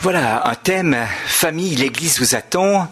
Voilà, un thème, famille, l'Église vous attend.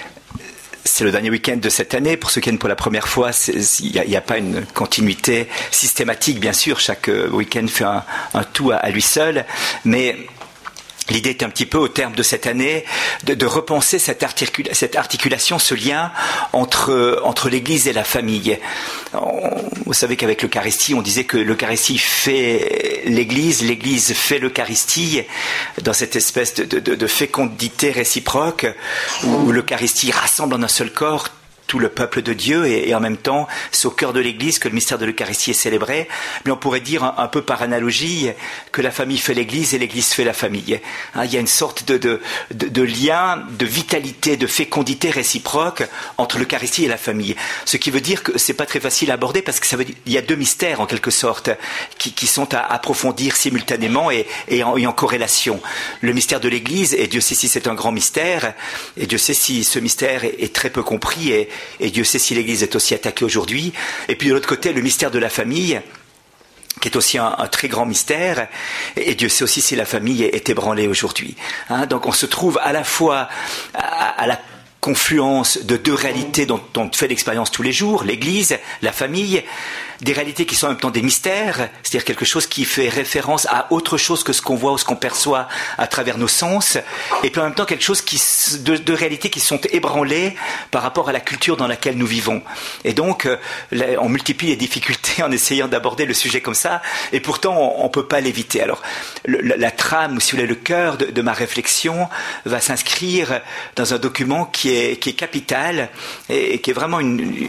C'est le dernier week-end de cette année. Pour ceux qui viennent pour la première fois, il n'y a pas une continuité systématique, bien sûr. Chaque week-end fait un tout à lui seul. Mais l'idée est un petit peu, au terme de cette année, de repenser cette articulation, ce lien entre l'Église et la famille. Vous savez qu'avec l'Eucharistie, on disait que l'Eucharistie fait l'Église, l'Église fait l'Eucharistie, dans cette espèce de fécondité réciproque, où l'Eucharistie rassemble en un seul corps tout le peuple de Dieu, et en même temps, c'est au cœur de l'Église que le mystère de l'Eucharistie est célébré. Mais on pourrait dire un peu par analogie que la famille fait l'Église et l'Église fait la famille. Il y a une sorte de lien, de vitalité, de fécondité réciproque entre l'Eucharistie et la famille. Ce qui veut dire que c'est pas très facile à aborder, parce que il y a deux mystères en quelque sorte qui sont à approfondir simultanément et en corrélation. Le mystère de l'Église, et Dieu sait si c'est un grand mystère, et Dieu sait si ce mystère est très peu compris, et Dieu sait si l'Église est aussi attaquée aujourd'hui. Et puis de l'autre côté, le mystère de la famille, qui est aussi un très grand mystère, et Dieu sait aussi si la famille est ébranlée aujourd'hui. Donc on se trouve à la fois à la confluence de deux réalités dont on fait l'expérience tous les jours, l'Église, la famille, des réalités qui sont en même temps des mystères, c'est-à-dire quelque chose qui fait référence à autre chose que ce qu'on voit ou ce qu'on perçoit à travers nos sens, et puis en même temps quelque chose de réalités qui sont ébranlées par rapport à la culture dans laquelle nous vivons. Et donc, on multiplie les difficultés en essayant d'aborder le sujet comme ça, et pourtant on ne peut pas l'éviter. Alors, la trame, ou si vous voulez, le cœur de ma réflexion va s'inscrire dans un document qui est capital, et qui est vraiment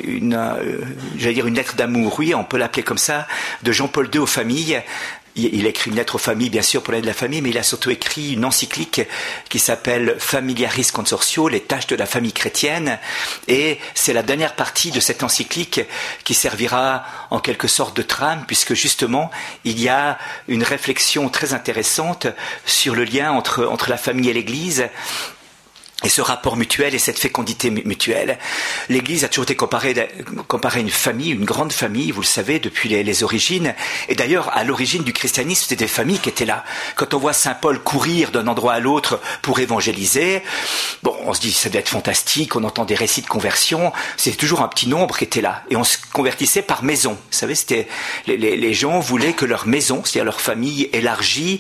j'allais dire une lettre d'amour, oui, on peut l'appeler comme ça, de Jean-Paul II aux familles. Il a écrit une lettre aux familles, bien sûr, pour l'aide de la famille, mais il a surtout écrit une encyclique qui s'appelle Familiaris Consortio, les tâches de la famille chrétienne. Et c'est la dernière partie de cette encyclique qui servira en quelque sorte de trame, puisque justement, il y a une réflexion très intéressante sur le lien entre la famille et l'Église, et ce rapport mutuel et cette fécondité mutuelle. L'Église a toujours été comparée à une famille, une grande famille, vous le savez, depuis les origines. Et d'ailleurs, à l'origine du christianisme, c'était des familles qui étaient là. Quand on voit Saint Paul courir d'un endroit à l'autre pour évangéliser, on se dit, ça doit être fantastique, on entend des récits de conversion, c'était toujours un petit nombre qui était là. Et on se convertissait par maison. Vous savez, c'était les gens voulaient que leur maison, c'est-à-dire leur famille élargie,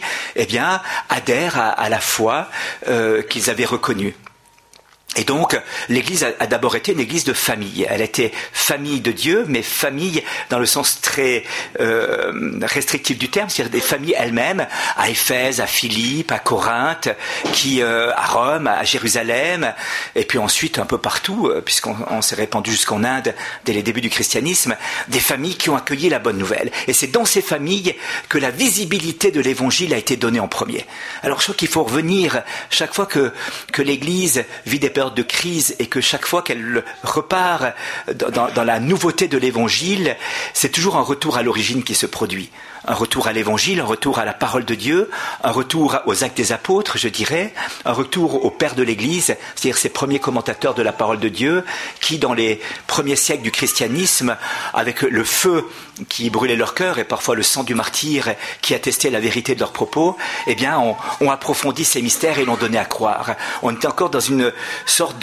adhère à la foi qu'ils avaient reconnue. Et donc, l'Église a d'abord été une Église de famille. Elle était famille de Dieu, mais famille dans le sens très restrictif du terme, c'est-à-dire des familles elles-mêmes, à Éphèse, à Philippe, à Corinthe, à Rome, à Jérusalem, et puis ensuite un peu partout, puisqu'on s'est répandu jusqu'en Inde dès les débuts du christianisme, des familles qui ont accueilli la bonne nouvelle. Et c'est dans ces familles que la visibilité de l'Évangile a été donnée en premier. Alors je crois qu'il faut revenir, chaque fois que l'Église vit des périodes de crise, et que chaque fois qu'elle repart dans la nouveauté de l'Évangile, c'est toujours un retour à l'origine qui se produit. Un retour à l'Évangile, un retour à la parole de Dieu, un retour aux actes des apôtres, je dirais, un retour au Père de l'Église, c'est-à-dire ces premiers commentateurs de la parole de Dieu, qui dans les premiers siècles du christianisme, avec le feu qui brûlait leur cœur et parfois le sang du martyr qui attestait la vérité de leurs propos, ont approfondi ces mystères et l'ont donné à croire. On était encore dans une sorte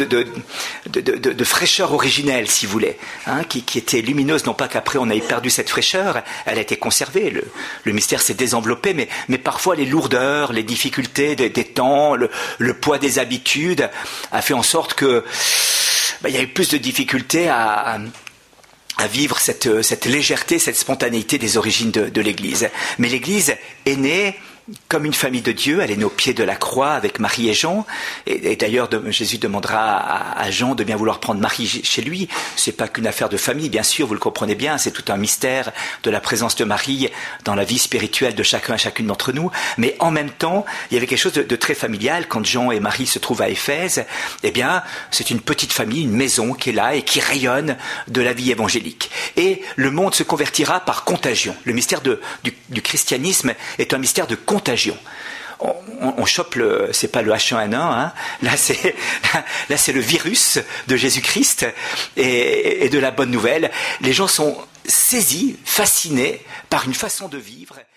de fraîcheur originelle, si vous voulez, qui était lumineuse, non pas qu'après on ait perdu cette fraîcheur, elle a été conservée, le mystère s'est désenveloppé, mais parfois les lourdeurs, les difficultés des temps, le poids des habitudes a fait en sorte que il y a eu plus de difficultés à vivre cette légèreté, cette spontanéité des origines de l'Église. Mais l'Église est née comme une famille de Dieu, elle est née au pied de la croix avec Marie et Jean, et d'ailleurs Jésus demandera à Jean de bien vouloir prendre Marie chez lui. C'est pas qu'une affaire de famille, bien sûr, vous le comprenez bien, c'est tout un mystère de la présence de Marie dans la vie spirituelle de chacun et chacune d'entre nous, mais en même temps, il y avait quelque chose de très familial quand Jean et Marie se trouvent à Éphèse. C'est une petite famille, une maison qui est là et qui rayonne de la vie évangélique. Et le monde se convertira par contagion. Le mystère du christianisme est un mystère de contagion. On chope c'est pas le H1N1, là c'est le virus de Jésus-Christ et de la bonne nouvelle. Les gens sont saisis, fascinés par une façon de vivre